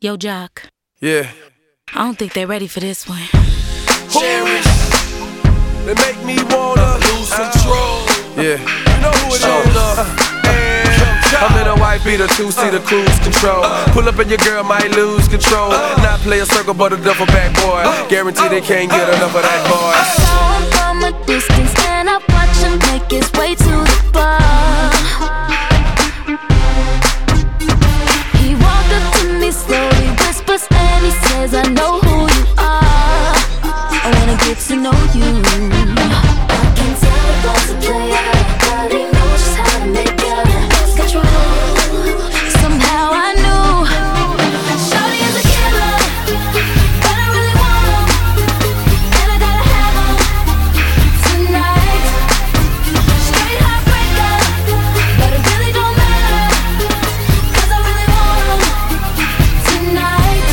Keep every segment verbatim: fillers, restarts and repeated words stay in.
Yo, Jock. Yeah. I don't think they're ready for this one. Cherish. They make me wanna lose control. Yeah. You know who it is. Uh, I'm in a white beater, two-seater cruise control. Pull up and your girl might lose control. Not play a circle, but a duffel bag boy. Guarantee they can't get enough of that boy. I saw him from a distance and I watched him make his way to the bar. He walked up to me slowly, whispers and he says, I know who you are. I wanna get to know you. I can tell the boss a player, but he knows just how to make you lose control. Somehow I knew Shawty is a killer, but I really want him, and I gotta have him tonight. Straight heartbreaker, but it really don't matter, 'cause I really want him tonight.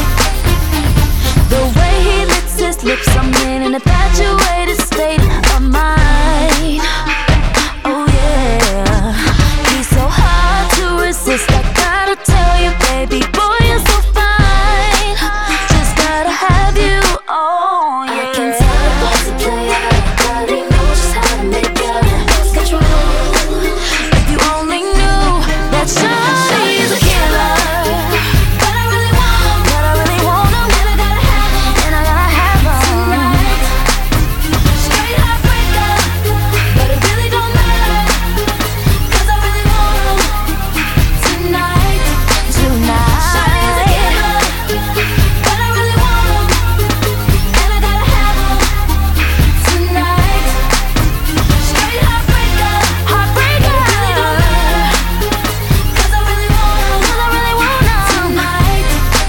The way he licks his lips, I'm in an infatuated state of mind. Oh yeah, he's so hard to resist. I gotta tell you, baby boy, you're so fine. Just gotta have you. Oh yeah. I can tell the boss a player, but he knows just how to make you lose control. If you only knew that Shawty is a killer, but I really want him, but I really want him, and I gotta have him, and I gotta have him tonight. Straight heartbreaker, but it really don't matter, 'cause I really want him tonight, tonight. Shawty is a killer, but I really want him, and I gotta have him tonight. Straight heartbreaker, heartbreaker, but it really don't matter, 'cause I really want him, 'cause I really want him tonight,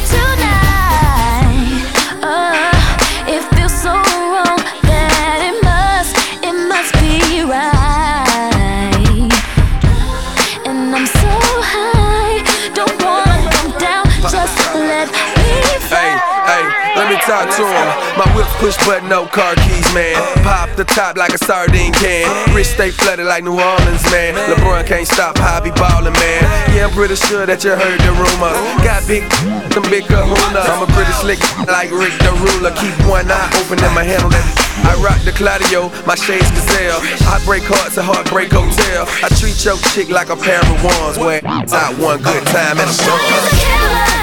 tonight. Uh, it feels so wrong that it must, it must be right. And I'm so high, don't wanna come down, just let me fly. Hey, hey, let me talk to him. My whip's push button, no car keys, man. Pop the top like a sardine can. Wrist stay flooded like New Orleans, man. LeBron can't stop how I be ballin', man. Yeah, I'm pretty sure that you heard the rumor. Got big, some big kahuna. I'm a pretty slick like Rick the Ruler. Keep one eye open and my hand on that. I rock the Claudio, my shades gazelle. I break hearts at Heartbreak Hotel. I treat your chick like a pair of wands. Where it's out one good time and I'm Shawty is a killer,